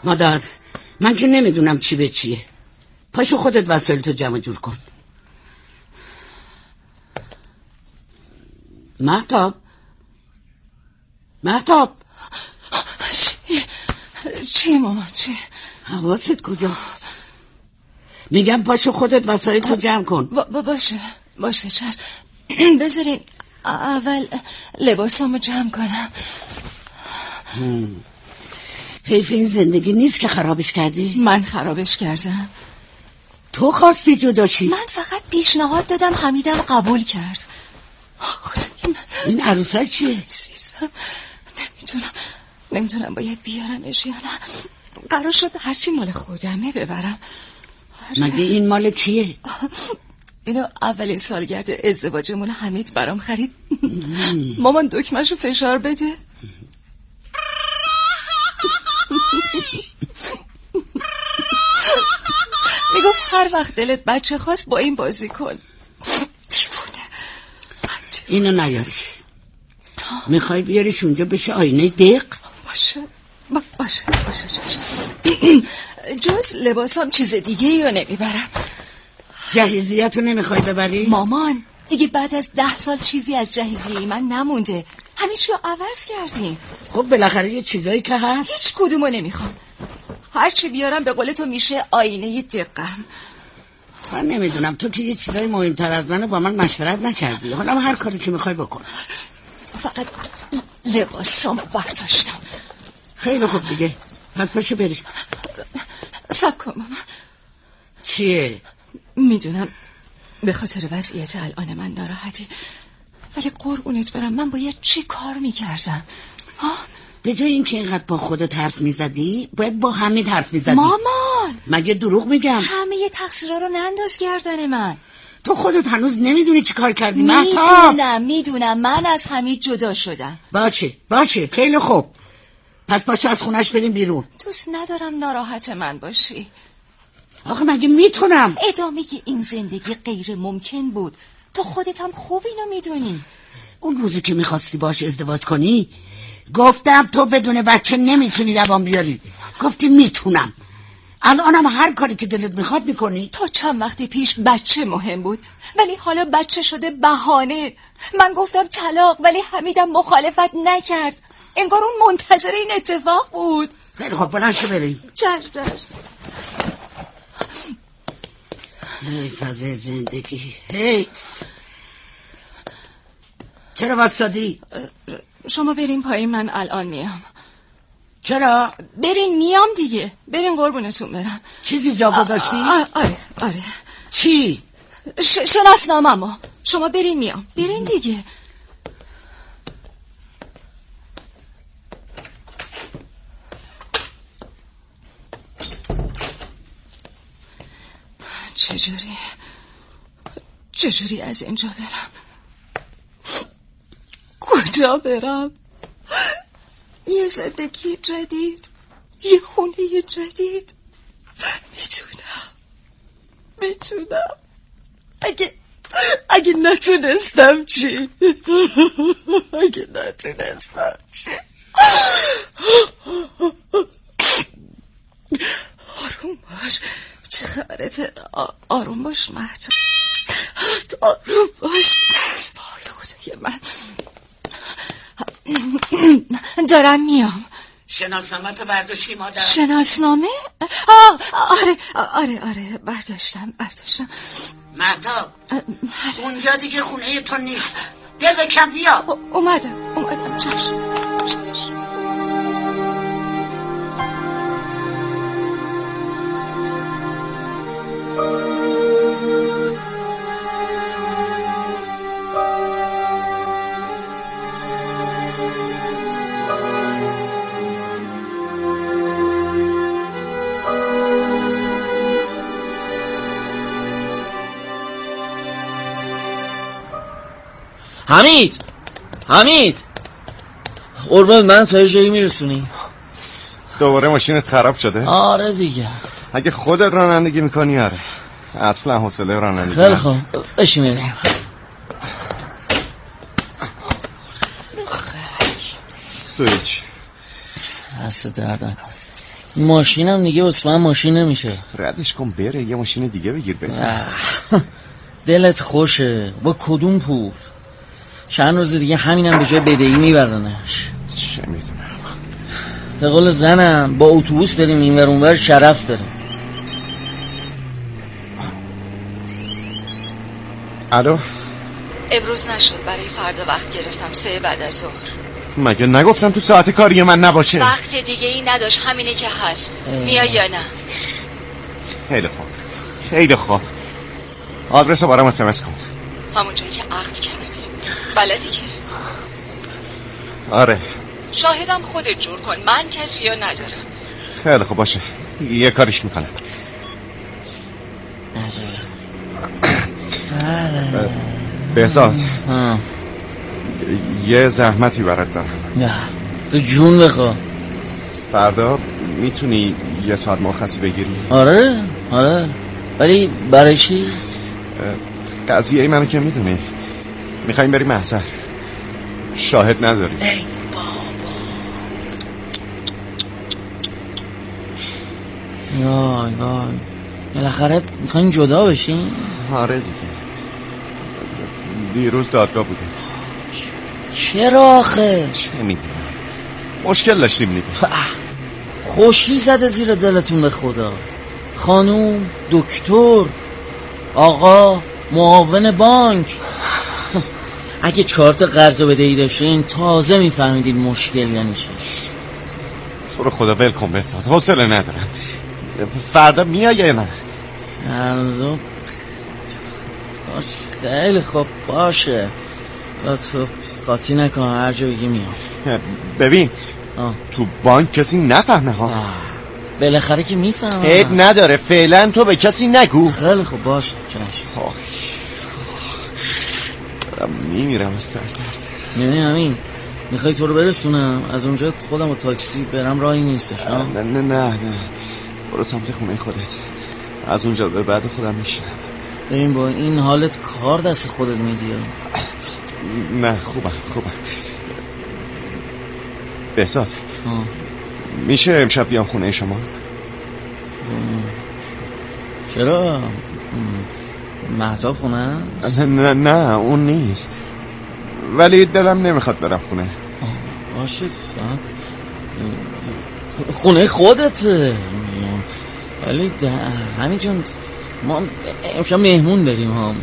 مادر من که نمیدونم چی به چیه. پاشو خودت وسایلتو جمع جور کن. مهتاب چی مامان چی؟ حواست کجاست؟ میگم پاشو خودت وسایلتو جمع کن. باشه چشم. بذارین اول لباسامو جمع کنم. حیف این زندگی نیست که خرابش کردی؟ من خرابش کردم؟ تو خواستی جدا شی؟ من فقط پیشنهاد دادم، حمیدم قبول کرد. این عروسک چیه؟ عزیزم نمیدونم باید بیارمش یا نه. قرار شد هرچی مال خودمه ببرم. مگه این مال کیه؟ اینو اولین سالگرد ازدواجمون حمید برام خرید. مامان دکمه‌شو فشار بده. میگفت هر وقت دلت بچه خواست با این بازی کن. اینو نیاریش. میخوای بیاریش اونجا بشه آینه دق؟ باشه جز لباسام چیز دیگه یا نمیبرم؟ جهیزیتو نمیخوای ببری؟ مامان دیگه بعد از 10 سال چیزی از جهیزیه من نمونده. همه چی رو عوض کردیم. خب بالاخره یه چیزایی که هست. هیچ کدومو نمیخوام. هر چی بیارم به قول تو میشه آینه دقم. من نمیدونم، تو که یه چیزای مهمتر از منو با من مشورت نکردی. حالا هر کاری که میخوای بکن. فقط لباسامو برداشتم. خیلی خوب دیگه، پس پاشو بریم. صبر کن ماما. چیه؟ میدونم به خاطر وضعیت الان من ناراحتی، ولی قربونت برم من باید چی کار میکردم؟ به جای اینکه اینقدر با خودت حرف میزدی باید با حمید حرف میزدی. مامان مگه دروغ میگم؟ همه ی تقصیرها رو ننداز گردن من. تو خودت هنوز نمیدونی چی کار کردی. میدونم من از حمید جدا شدم. باشه خیلی خوب، پس باشه از خونش بریم بیرون. دوست ندارم ناراحت من باشی. آخه مگه میتونم؟ ادامه این زندگی غیر ممکن بود. تو خودت هم خوب اینو میدونی. اون روزی که میخواستی باش ازدواج کنی گفتم تو بدون بچه نمیتونی دوام بیاری. گفتی میتونم. الانم هر کاری که دلت میخواد میکنی. تا چند وقتی پیش بچه مهم بود، ولی حالا بچه شده بهانه. من گفتم طلاق، ولی حمیدم مخالفت نکرد. انگار اون منتظر این اتفاق بود. خیلی خب بلند شو بریم. چشم. حیف از زندگی، حیف. چرا واسادی؟ شما برین پایین، من الان میام. چرا؟ برین میام دیگه. برین قربونتون برم. چیزی جا گذاشتی؟ آره. چی؟ شناسنامه‌مو. شما برین میام. برین دیگه. چجوری از اینجا برم؟ کجا برم؟ یه زندگی جدید، یه خونه جدید. میتونم. اگه نتونستم چی؟ آروم باش. چه خبرته؟ آروم باش مهتاب. آروم باش. وای خدای من. دارم میام. شناسنامه تو برداشتی مادر؟ شناسنامه؟ آره برداشتم. مهتاب اونجا دیگه خونه تو نیست. دل بکن بیا. اومدم. چشم. حمید قربان من تا جایی میرسونی؟ دوباره ماشینت خراب شده؟ آره دیگه. اگه خودت رانندگی میکنی آره، اصلا حوصله رانندگی خیلی خوب بشی میریم. سویچ دست درد نکن. ماشینم دیگه عثمان ماشین نمیشه. ردش کن بره، یه ماشین دیگه بگیر بزن. دلت خوشه با کدوم پول؟ چند روز دیگه همینم به جای بدهی میبرنش. چه میدونم. به قول زنم با اتوبوس بریم اینور اونور شرف داره. الو. امروز نشد، برای فردا وقت گرفتم 3 بعد از ظهر. مگه نگفتم تو ساعت کاری من نباشه؟ وقت دیگه ای نداشت، همینه که هست. میای یا نه؟ خیلی خوب خیلی خوب. آدرسو برام SMS کن. همون جایی که عقد کردیم. بلدی که؟ آره. شاهدم خودت جور کن، من کسی رو ندارم. خیلی خوب باشه، یه کاریش میکنم. بهزاد یه زحمتی برات دارم. نه تو جون بخوا. فردا میتونی یه ساعت مرخصی بگیری؟ آره ولی برای چی؟ قضیه ای منو که میدونی، میخواییم بریم محضر، شاهد نداری. ای بابا وای بالاخره میخواین جدا بشین؟ آره دیگه، دیروز دادگاه بوده. چرا آخه؟ چه میدونم، مشکل داشتیم دیگه. خوشی زده زیر دلتون به خدا. خانوم، دکتر، آقا، معاون بانک. اگه 4 تا قرض و بدهی داشتین تازه میفهمیدین مشکل یعنی چی. تو رو خدا ول کن بهزاد، حوصله ندارم. فردا میای یا نه؟ فردا خیلی خوب باشه، تو قاطی نکن، هر جا بگی میام. ببین تو بانک کسی نفهمه ها. بالاخره که میفهمم. عیب نداره، فعلا تو به کسی نگو. خیلی خوب باشه چشم. میمیرم از سر درد. نه همین میخوای تو رو برسونم از اونجا، خودم با تاکسی برم راهی نیستش. نه برو سمت خونه خودت، از اونجا به بعد خودم میشینم. ببین با این حالت کار دست خودت میدی. نه خوبم. بهزاد میشه امشب بیام خونه شما؟ چرا؟ مهتاب خونه است؟ نه اون نیست، ولی دلم نمیخواد برم خونه. باشه خونه خودته، ولی همینجا ما امشب مهمون بریم ها.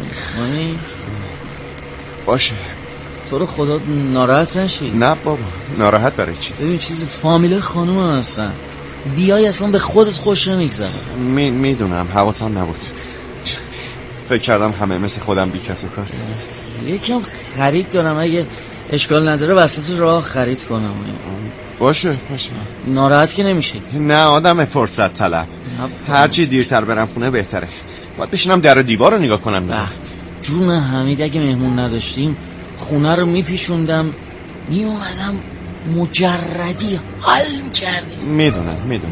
باشه تو رو خدا ناراحت نشی. نه بابا ناراحت برای چی؟ ببین چیز فامیل خانوم هستن، بیای اصلا به خودت خوش نمیگذره. میدونم، حواسم نبود، فکر کردم همه مثل خودم بی کس و کار. یکم خرید دارم، اگه اشکال نداره وسط راه خرید کنم. باشه ناراحت که نمیشه. نه آدم فرصت طلب، هرچی دیرتر برم خونه بهتره. باید بشینم در و دیوار رو نگاه کنم. جون حمید اگه مهمون نداشتیم خونه رو میپیشوندم میومدم مجردی حال میکردیم. میدونم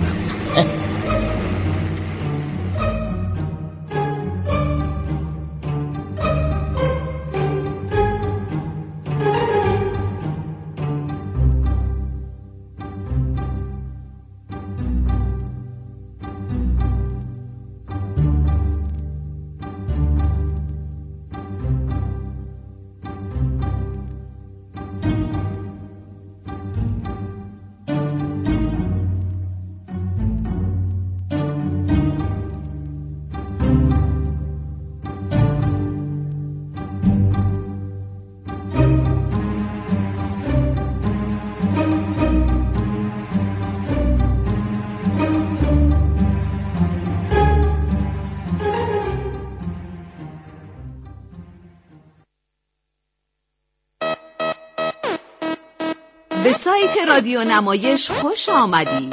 به سایت رادیو نمایش خوش آمدید.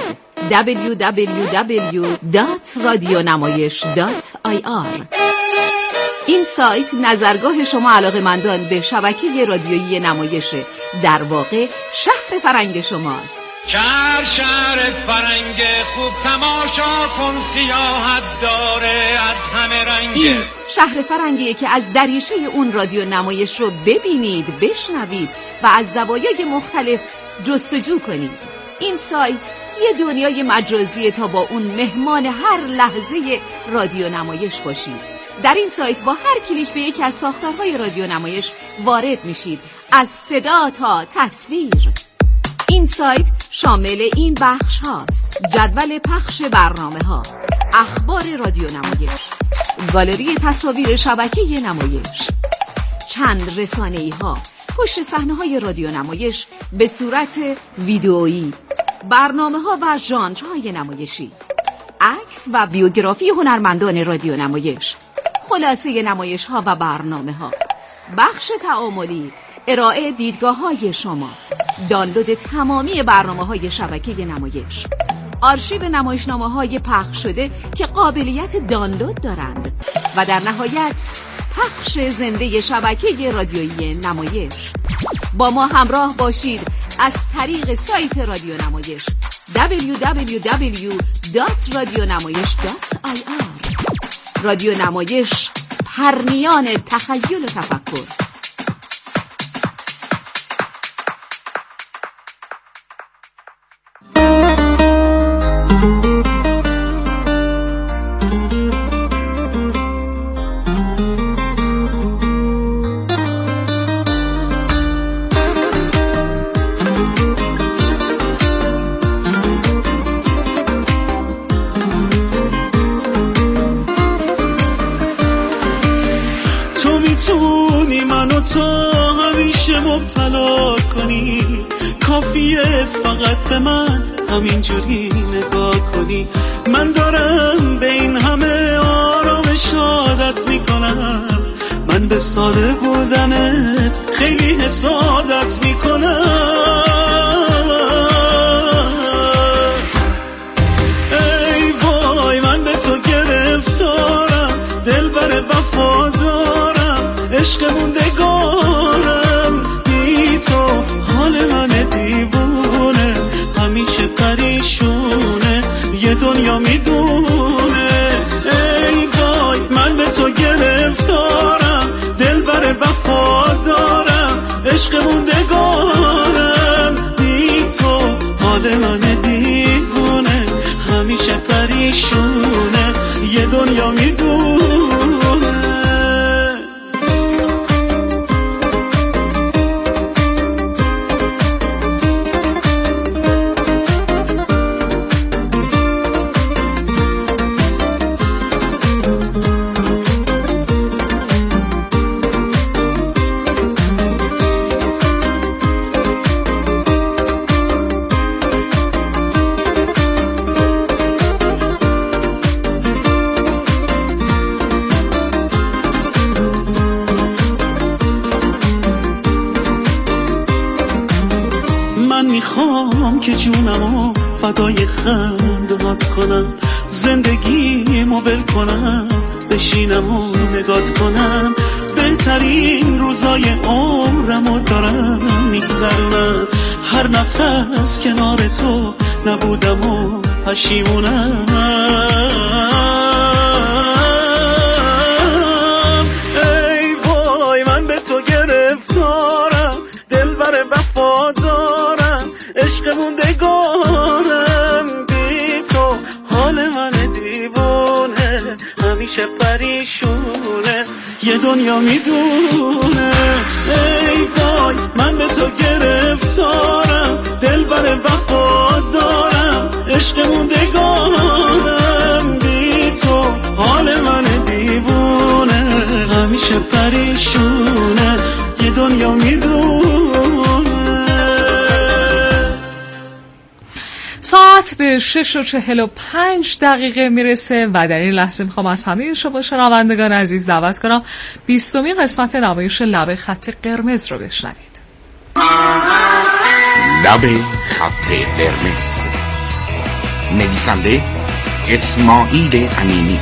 www.radionamayish.ir. این سایت نظرگاه شما علاقه‌مندان به شبکه رادیویی نمایشه، در واقع شهر فرنگ شماست. شهر فرنگ خوب تماشا کن، سیاحت داره از همه رنگ. این شهر فرنگیه که از دریچه اون رادیو نمایش رو ببینید، بشنوید و از زوایای مختلف جستجو کنید. این سایت یه دنیای مجازی تا با اون مهمان هر لحظه رادیو نمایش باشید. در این سایت با هر کلیک به یکی از ساختارهای رادیو نمایش وارد میشید، از صدا تا تصویر. این سایت شامل این بخش هاست: جدول پخش برنامه ها، اخبار رادیو نمایش، گالری تصاویر شبکه نمایش، چند رسانه‌ای ها، پشت صحنه های رادیو نمایش به صورت ویدئویی، برنامه ها و ژانرهای نمایشی، عکس و بیوگرافی هنرمندان رادیو نمایش، خلاصه نمایش ها و برنامه ها، بخش تعاملی، ارائه دیدگاه های شما، دانلود تمامی برنامه های شبکه نمایش، آرشیو نمایشنامه های پخش شده که قابلیت دانلود دارند و در نهایت پخش زنده شبکه رادیویی نمایش. با ما همراه باشید از طریق سایت رادیو نمایش www.radionamayish.ir. رادیو نمایش، پرنیان تخیل و تفکر. فقط به من همینجوری نگاه کنی، من دارم به این همه آرامش عادت میکنم، من به ساده بودنت خیلی حسادت میکنم. ای وای من به تو گرفتارم، دلبر وفادارم، عشق موندگارم، بی تو حال من دیوونه همیشه پریشونه، یه دنیا میدونه. ای وای من به تو گرفتارم، دلبر وفادارم، عشق موندگارم، بی تو حال من دیوونه همیشه پریشونه، یه دنیا میدونه. که جونمو فدای خندهات کنم، زندگیمو ول کنم، بشینم و نگات کنم، بهترین روزای عمرمو دارم میگذرونم، هر نفس کنار تو نبودم و پشیمونم. ای وای من به تو گرفتارم، دلبر وفادارم، عشق موندگارم، بی تو حال من دیوونه همیشه پریشونه، یه دنیا میدونه. ای وای من به تو گرفتارم، دلبر وفادارم، عشق موندگارم، بی تو حال من دیوونه همیشه پریشونه، یه دنیا میدونه. ساعت به 6:45 میرسه و در این لحظه میخوام از همه شما شنوندگان عزیز دعوت کنم 20مین قسمت نمایش لب خط قرمز رو بشنوید. لب خط قرمز، نویسنده اسماعیل امینی،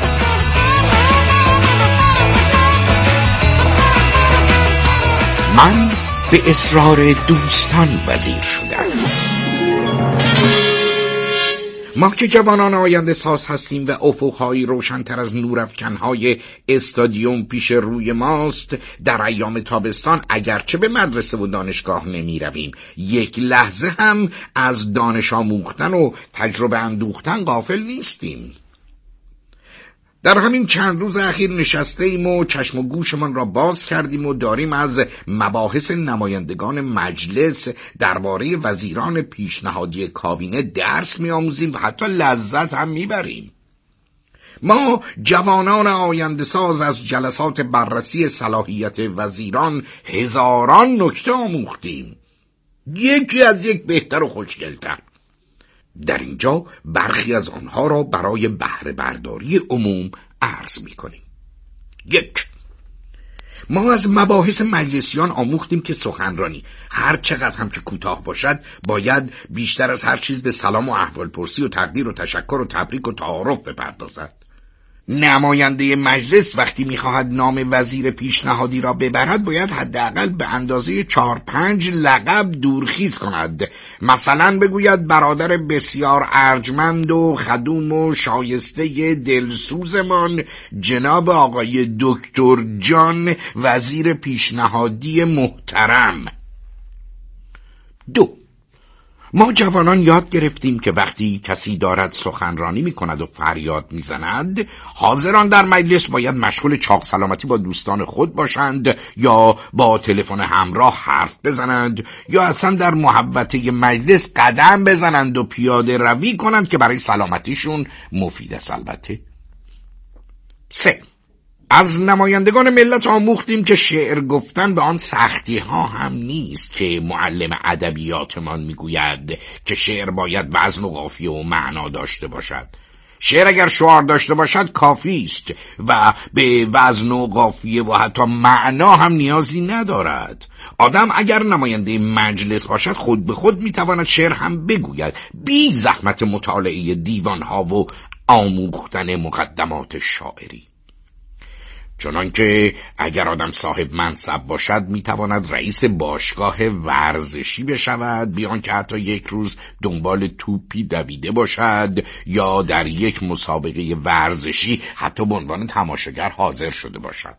من به اصرار دوستان وزیر شدم. ما که جوانان آینده ساز هستیم و افق‌های روشن‌تر از نورافکن‌های استادیوم پیش روی ماست، در ایام تابستان اگرچه به مدرسه و دانشگاه نمی رویم، یک لحظه هم از دانش آموختن و تجربه اندوختن غافل نیستیم. در همین چند روز اخیر نشسته ایم و چشم و گوشمان را باز کردیم و داریم از مباحث نمایندگان مجلس درباره وزیران پیشنهادی کابینه درس می‌آموزیم و حتی لذت هم می‌بریم. ما جوانان آینده ساز از جلسات بررسی صلاحیت وزیران هزاران نکته آموختیم، یکی از یک بهتر و خوشگل‌تر. در اینجا برخی از آنها را برای بهره برداری عموم عرض می‌کنیم. 1. ما از مباحث مجلسیان آموختیم که سخنرانی هر چقدر هم که کوتاه باشد باید بیشتر از هر چیز به سلام و احوالپرسی و تقدیر و تشکر و تبریک و تعارف بپردازد. نماینده مجلس وقتی می‌خواهد نام وزیر پیشنهادی را ببرد باید حداقل به اندازه 4-5 لقب دورخیز کند. مثلا بگوید برادر بسیار ارجمند و خدوم و شایسته دلسوزمان جناب آقای دکتر جان وزیر پیشنهادی محترم. 2. ما جوانان یاد گرفتیم که وقتی کسی دارد سخنرانی می کند و فریاد می زند، حاضران در مجلس باید مشغول چاق سلامتی با دوستان خود باشند یا با تلفن همراه حرف بزنند یا اصلا در محوطه مجلس قدم بزنند و پیاده روی کنند که برای سلامتیشون مفید است. البته 3. از نمایندگان ملت آموختیم که شعر گفتن به آن سختی ها هم نیست که معلم ادبیاتمان میگوید که شعر باید وزن و قافیه و معنا داشته باشد. شعر اگر شعار داشته باشد کافی است و به وزن و قافیه و حتی معنا هم نیازی ندارد. آدم اگر نماینده مجلس باشد خود به خود میتواند شعر هم بگوید بی زحمت مطالعه دیوان ها و آموختن مقدمات شاعری. چنانکه اگر آدم صاحب منصب باشد میتواند رئیس باشگاه ورزشی بشود بیان که حتی یک روز دنبال توپی دویده باشد یا در یک مسابقه ورزشی حتی به عنوان تماشاگر حاضر شده باشد.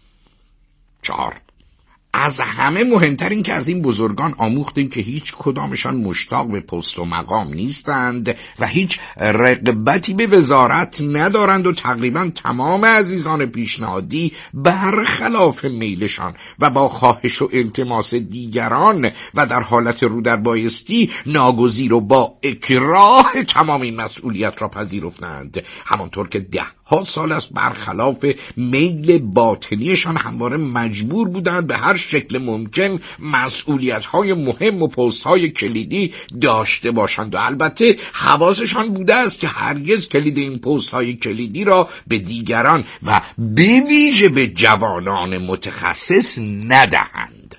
4. از همه مهمتر این که از این بزرگان آموختیم که هیچ کدامشان مشتاق به پست و مقام نیستند و هیچ رغبتی به وزارت ندارند و تقریبا تمام عزیزان پیشنهادی برخلاف میلشان و با خواهش و التماس دیگران و در حالت رو در بایستی ناگزیر و با اکراه تمام این مسئولیت را پذیرفتند، همانطور که 10 سال است برخلاف میل باطنیشان همواره مجبور بودند به هر شکل ممکن مسئولیت‌های مهم و پست‌های کلیدی داشته باشند و البته حواسشان بوده است که هرگز کلید این پست‌های کلیدی را به دیگران و به ویژه به جوانان متخصص ندهند.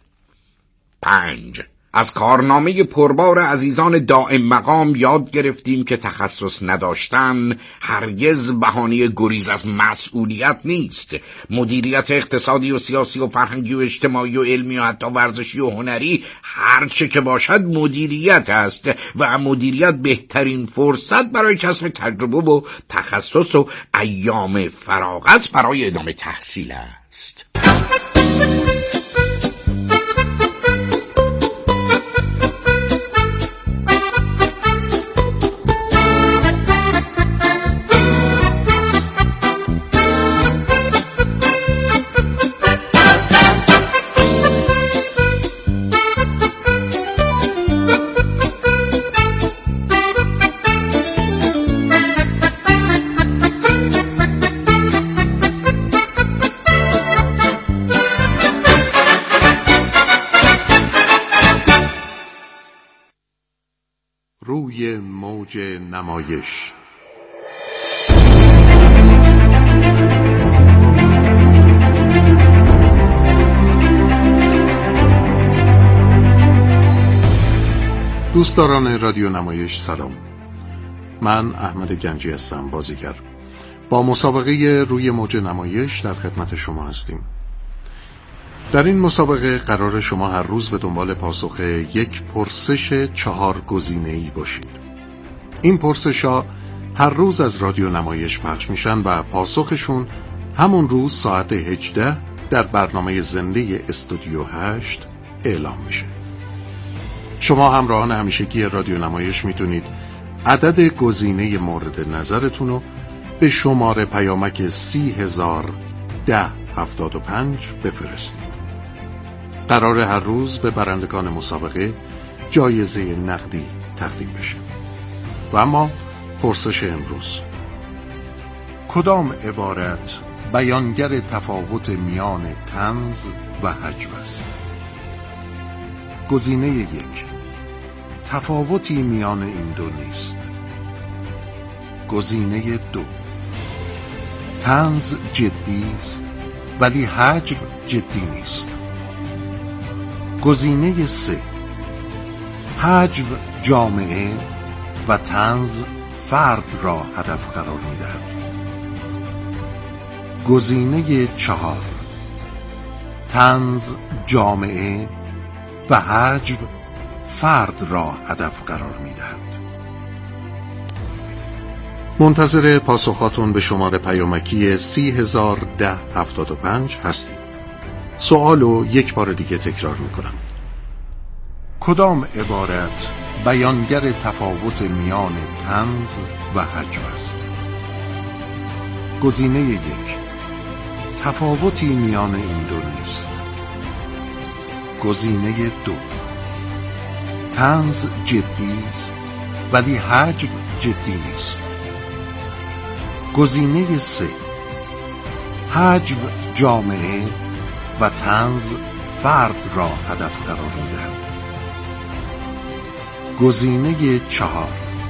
5. از کارنامه پربار عزیزان دائم مقام یاد گرفتیم که تخصص نداشتن هرگز بهانه گریز از مسئولیت نیست. مدیریت اقتصادی و سیاسی و فرهنگی و اجتماعی و علمی و حتی ورزشی و هنری هر چه که باشد مدیریت است و مدیریت بهترین فرصت برای کسب تجربه و تخصص و ایام فراغت برای ادامه تحصیل است. روی موج نمایش. دوستداران رادیو نمایش سلام، من احمد گنجی هستم، بازیگر. با مسابقه روی موج نمایش در خدمت شما هستیم. در این مسابقه قرار شما هر روز به دنبال پاسخ یک پرسش 4 گزینه‌ای باشید. این پرسش‌ها هر روز از رادیو نمایش پخش میشن و پاسخشون همون روز ساعت 18 در برنامه زنده استودیو 8 اعلام میشه. شما همراهان همیشگی رادیو نمایش میتونید عدد گزینه مورد نظرتون رو به شماره پیامک 301075 بفرستید. قرار هر روز به برندگان مسابقه جایزه نقدی تقدیم بشه. و اما پرسش امروز: کدام عبارت بیانگر تفاوت میان طنز و هجو است؟ گزینه 1: تفاوتی میان این دو نیست. گزینه 2: طنز جدی است ولی هجو جدی نیست. گزینه 3: هجو جامعه و طنز فرد را هدف قرار می‌دهد. گزینه 4: طنز جامعه و هجو فرد را هدف قرار می‌دهد. منتظر پاسخاتون به شماره پیامکی 301075 هستیم. سوالو یک بار دیگه تکرار میکنم. کدام عبارت بیانگر تفاوت میان طنز و هجو است؟ گزینه 1: تفاوتی میان این دو نیست. گزینه 2: طنز جدی است ولی هجو جدی نیست. گزینه 3: هجو جامعه و طنز فرد را هدف قرار می‌دهد. گزینه 4: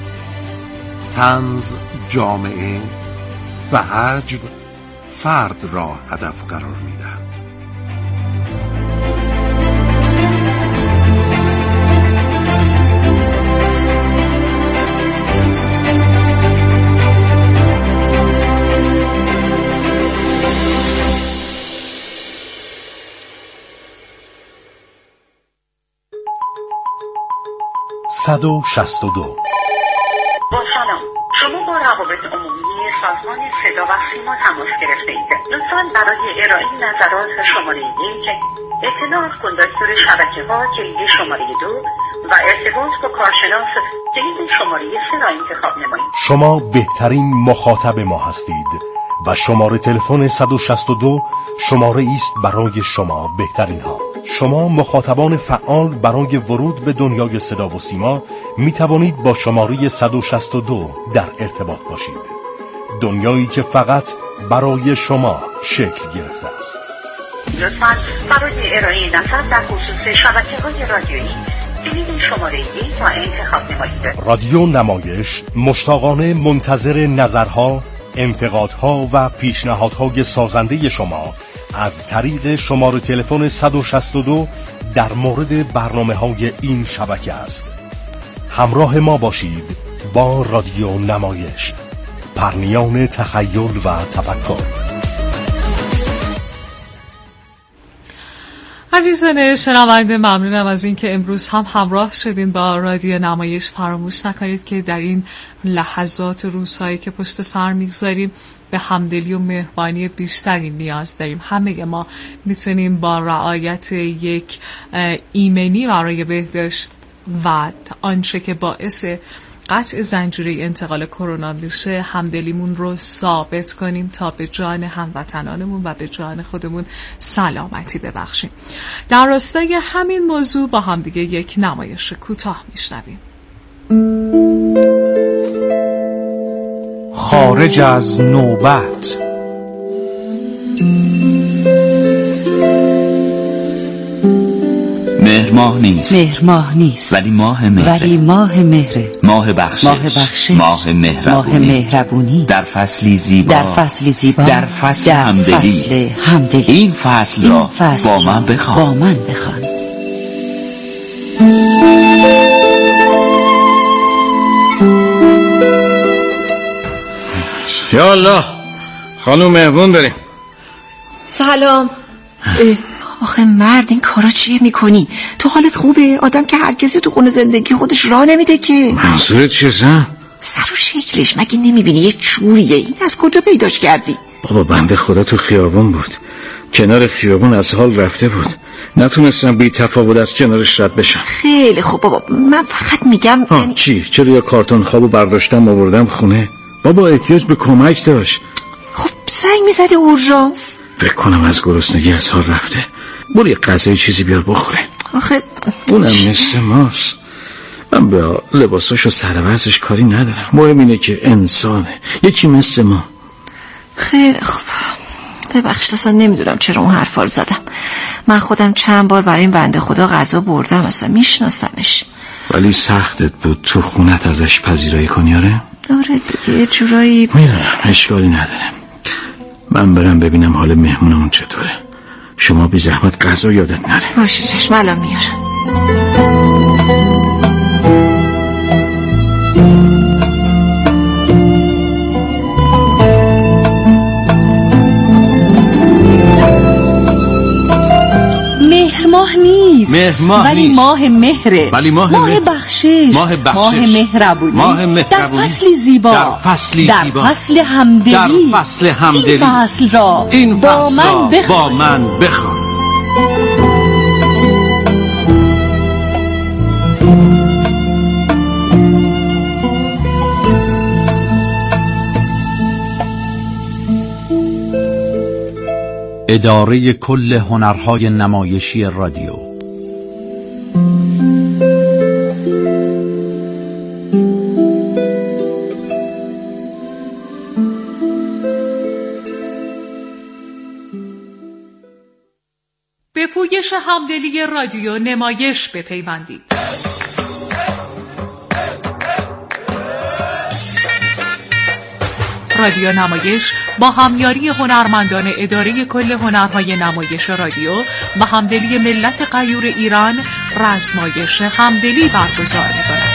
طنز جامعه و هجو فرد را هدف قرار می‌دهد. با سلام، شما با روابط عمومی سازمان صدا و سیما تماس گرفته اید. لطفاً برای ارائه نظرات شماره 1 اطلاع از کنداکتور شبکه‌ها کلید شماره 2 و ارتباط با کارشناس کلید شماره 3 را انتخاب نمایید. شما بهترین مخاطب ما هستید و شماره تلفن 162 شماره است برای شما بهترین ها. شما مخاطبان فعال برای ورود به دنیای صدا و سیما می توانید با شماره 162 در ارتباط باشید. دنیایی که فقط برای شما شکل گرفته است. لطفاً برای ارائه نظر در خصوص شبکه‌های رادیویی کلید شماره 1 را انتخاب نمایید. رادیو نمایش مشتاقانه منتظر نظرها، انتقادها و پیشنهادهای سازنده شما از طریق شماره تلفن 162 در مورد برنامه‌های این شبکه است. همراه ما باشید با رادیو نمایش، پرنیان تخیل و تفکر. عزیزان شنونده، ممنونم از اینکه امروز هم همراه شدین با رادیو نمایش. فراموش نکنید که در این لحظات و روزهایی که پشت سر میگذاریم به همدلی و مهربانی بیشتری نیاز داریم. همه ما میتونیم با رعایت یک ایمنی برای بهداشت و آنچه که باعث قطع زنجیره انتقال کرونا میشه همدلیمون رو ثابت کنیم تا به جان هموطنانمون و به جان خودمون سلامتی ببخشیم. در راستای همین موضوع با همدیگه یک نمایش کوتاه میشنویم. خارج از نوبت. مهر ماه نیست ولی ماه مهره. ماه بخشش، ماه مهربونی، در فصلی زیبا، در فصل همدلی. این فصل را با من بخوان. یا الله، خانوم مهمون داریم. سلام. آخه مرد این کارا چیه میکنی؟ تو حالت خوبه؟ آدم که هر کسی تو خونه زندگی خودش راه نمیده که. منظورت چیه زن؟ سر و شکلش مگه نمیبینی یه چوریه؟ این از کجا پیداش کردی؟ بابا بنده خدا تو خیابون بود، کنار خیابون از حال رفته بود، نتونستم بی تفاوت از کنارش رد بشم. خیلی خوب بابا، من فقط میگم چی؟ چرا یه کارتون خوابو برداشتم آوردم خونه؟ بابا احتیاج به کمک داشت. خب زنگ میزدی اورژانس؟ فکر کنم از گرسنگی از حال رفته. برو یه غذای چیزی بیار بخوره. آخه اونم مثل ماست. من به لباساش و سروزش کاری ندارم، مهم اینه که انسانه، یکی مثل ما. خیلی خوب، ببخشید اصلا نمیدونم چرا اون حرفا رو زدم. من خودم چند بار برای این بنده خدا غذا بردم، اصلا میشناسمش. ولی سختت بود تو خونت ازش پذیرایی کنی؟ آره دیگه یه جورایی. میدونم اشکالی نداره. من برم ببینم حال مهمونمون چطوره. شما بی زحمت غذا یادت نره. باشه چشم، الان میارم. ماه نیست ولی ماه مهره، ولی ماه بخشش، ماه مهربونی، در فصلی زیبا، در فصل همدلی، این فصل را با من بخوان. اداره کل هنرهای نمایشی رادیو. به پویش همدلی رادیو نمایش بپیوندید. رادیو نمایش با همیاری هنرمندان اداره کل هنرهای نمایش رادیو و همدلی ملت غیور ایران رزمایش همدلی برگزار می‌کند.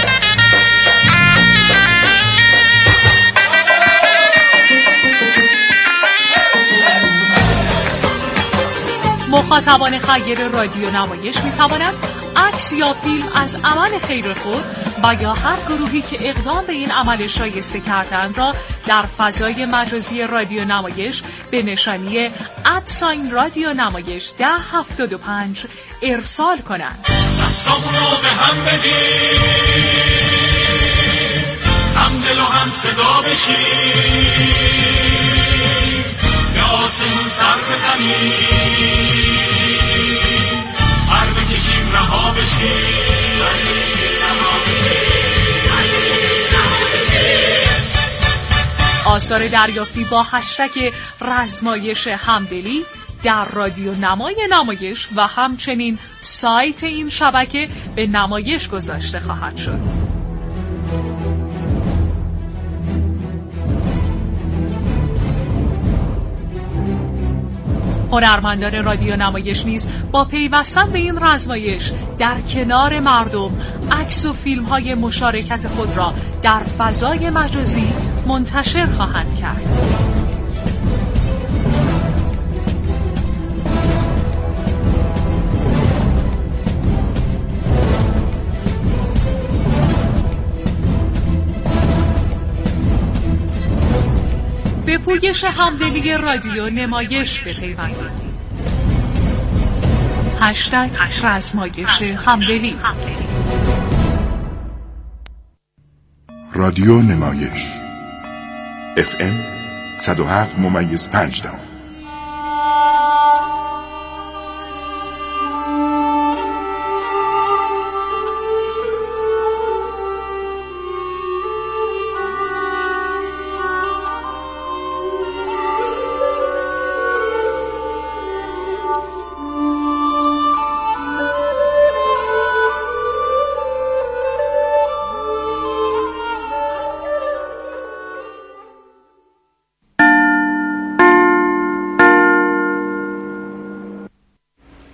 مخاطبان خیر رادیو نمایش می‌توانند عکس یا فیلم از عمل خیر خود و یا هر گروهی که اقدام به این عمل شایسته کردند را در فضای مجازی رادیو نمایش به نشانی @رادیو نمایش 1075 ارسال کنند. دستامون رو به هم بدیم، هم دل و هم صدا بشیم، به آسمون سر بزنیم، هر بکشیم رها بشیم. آثار دریافتی با هشتگ رزمایش همدلی در رادیو نمای نمایش و همچنین سایت این شبکه به نمایش گذاشته خواهد شد. هنرمندان رادیو نمایش نیز با پیوستن به این رزمایش در کنار مردم عکس و فیلم‌های مشارکت خود را در فضای مجازی منتشر خواهند کرد. به پویش همدلی رادیو نمایش بپیوندید. هشتگ رزمایش همدلی. رادیو نمایش FM 107.5.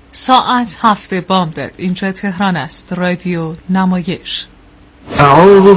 ساعت 7 بامداد. اینجا تهران است. رادیو نمایش.